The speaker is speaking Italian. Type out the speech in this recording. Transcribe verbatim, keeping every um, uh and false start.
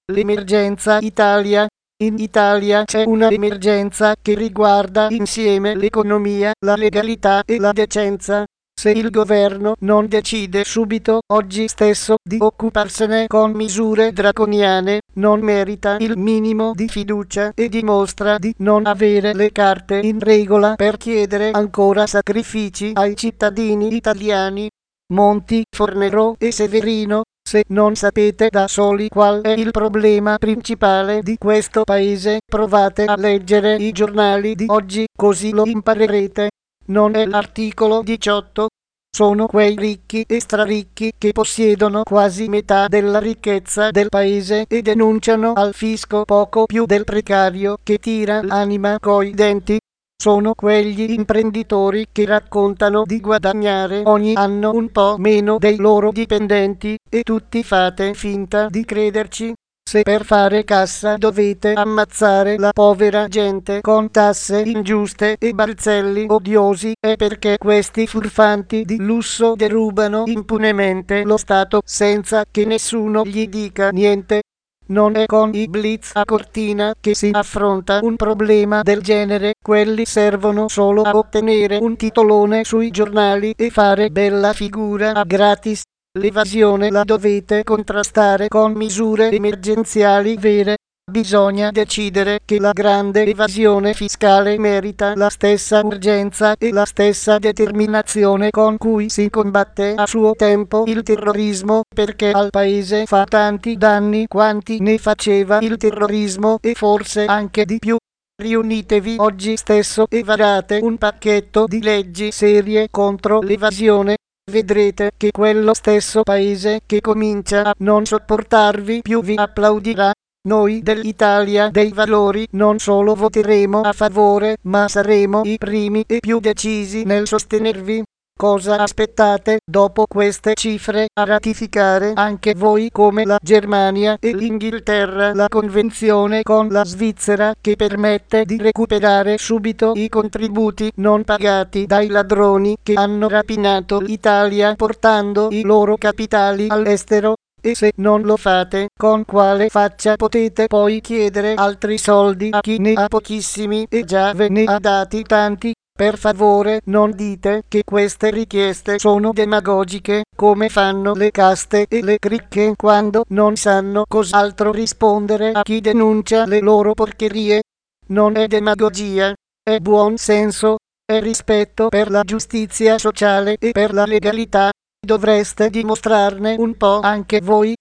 L'emergenza Italia. In Italia c'è una emergenza che riguarda insieme l'economia, la legalità e la decenza. Se il governo non decide subito, oggi stesso, di occuparsene con misure draconiane, non merita il minimo di fiducia e dimostra di non avere le carte in regola per chiedere ancora sacrifici ai cittadini italiani. Monti, Fornero e Severino, se non sapete da soli qual è il problema principale di questo paese, provate a leggere i giornali di oggi, così lo imparerete. Non è l'articolo diciotto. Sono quei ricchi e straricchi che possiedono quasi metà della ricchezza del paese e denunciano al fisco poco più del precario che tira l'anima coi denti. Sono quegli imprenditori che raccontano di guadagnare ogni anno un po' meno dei loro dipendenti, e tutti fate finta di crederci. Se per fare cassa dovete ammazzare la povera gente con tasse ingiuste e balzelli odiosi, è perché questi furfanti di lusso derubano impunemente lo Stato senza che nessuno gli dica niente. Non è con i blitz a Cortina che si affronta un problema del genere, quelli servono solo a ottenere un titolone sui giornali e fare bella figura a gratis. L'evasione la dovete contrastare con misure emergenziali vere. Bisogna decidere che la grande evasione fiscale merita la stessa urgenza e la stessa determinazione con cui si combatte a suo tempo il terrorismo, perché al paese fa tanti danni quanti ne faceva il terrorismo e forse anche di più. Riunitevi oggi stesso e varate un pacchetto di leggi serie contro l'evasione. Vedrete che quello stesso paese che comincia a non sopportarvi più vi applaudirà. Noi dell'Italia dei Valori non solo voteremo a favore, ma saremo i primi e più decisi nel sostenervi. Cosa aspettate, dopo queste cifre, a ratificare anche voi come la Germania e l'Inghilterra la convenzione con la Svizzera che permette di recuperare subito i contributi non pagati dai ladroni che hanno rapinato l'Italia portando i loro capitali all'estero? E se non lo fate, con quale faccia potete poi chiedere altri soldi a chi ne ha pochissimi e già ve ne ha dati tanti? Per favore non dite che queste richieste sono demagogiche, come fanno le caste e le cricche quando non sanno cos'altro rispondere a chi denuncia le loro porcherie. Non è demagogia, è buon senso, è rispetto per la giustizia sociale e per la legalità. Dovreste dimostrarne un po' anche voi.